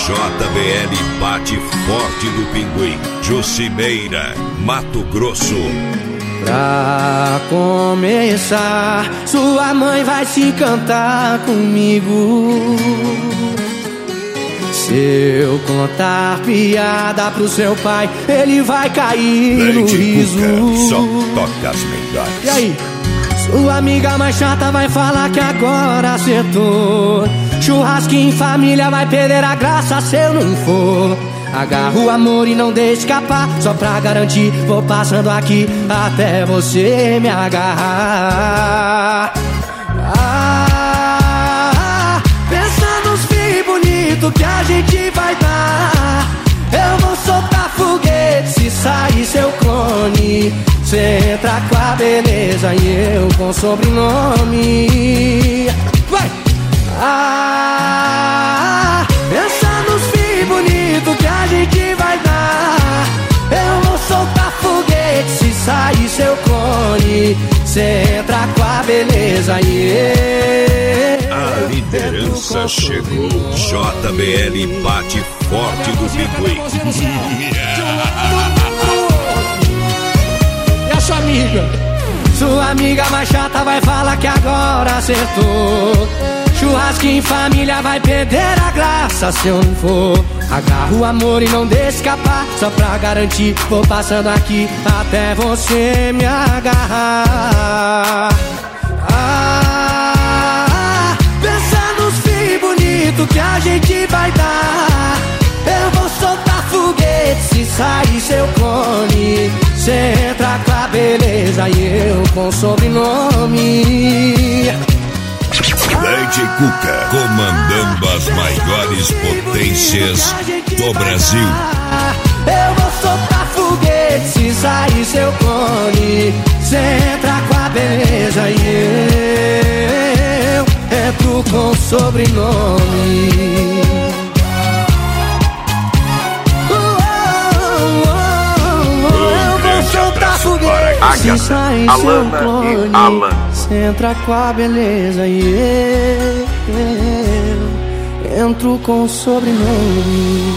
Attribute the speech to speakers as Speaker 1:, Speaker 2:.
Speaker 1: JBL bate forte do Pinguim, Jucimeira, Mato Grosso.
Speaker 2: Pra começar, sua mãe vai se encantar comigo. Se eu contar piada pro seu pai, ele vai cair no riso.
Speaker 1: Só toca as melhores.
Speaker 2: E aí? Sua amiga mais chata vai falar que agora acertou. Churrasquinho em família vai perder a graça se eu não for. Agarra o amor e não deixe escapar. Só pra garantir, vou passando aqui até você me agarrar. Pensa nos filhos bonitos que a gente vai dar. Eu vou soltar foguete se sair seu clone. Cê entra com a beleza e eu com sobrenome. Vai! Pensa nos filhos bonitos que a gente vai dar. Eu vou soltar foguete se sair seu clone. Cê entra com a beleza e eu.
Speaker 1: A liderança chegou. JBL bate forte do Pinguim.
Speaker 2: Sua amiga. Sua amiga mais chata vai falar que agora acertou. Churrasquinho em família vai perder a graça se eu não for. Agarra o amor e não deixe escapar. Só pra garantir, vou passando aqui até você me agarrar. Pensa nos filhos bonitos que a gente vai dar. Eu vou soltar foguete se sair seu clone. Cê entra com a beleza e eu com sobrenome.
Speaker 1: DJ Cuca, comandando as maiores potências do Brasil.
Speaker 2: Eu vou soltar foguete se sair seu clone. Cê entra com a beleza e eu entro com sobrenome.
Speaker 3: Agatha, Alana e Alan.
Speaker 2: Cê entra com a beleza e eu entro com sobrenome.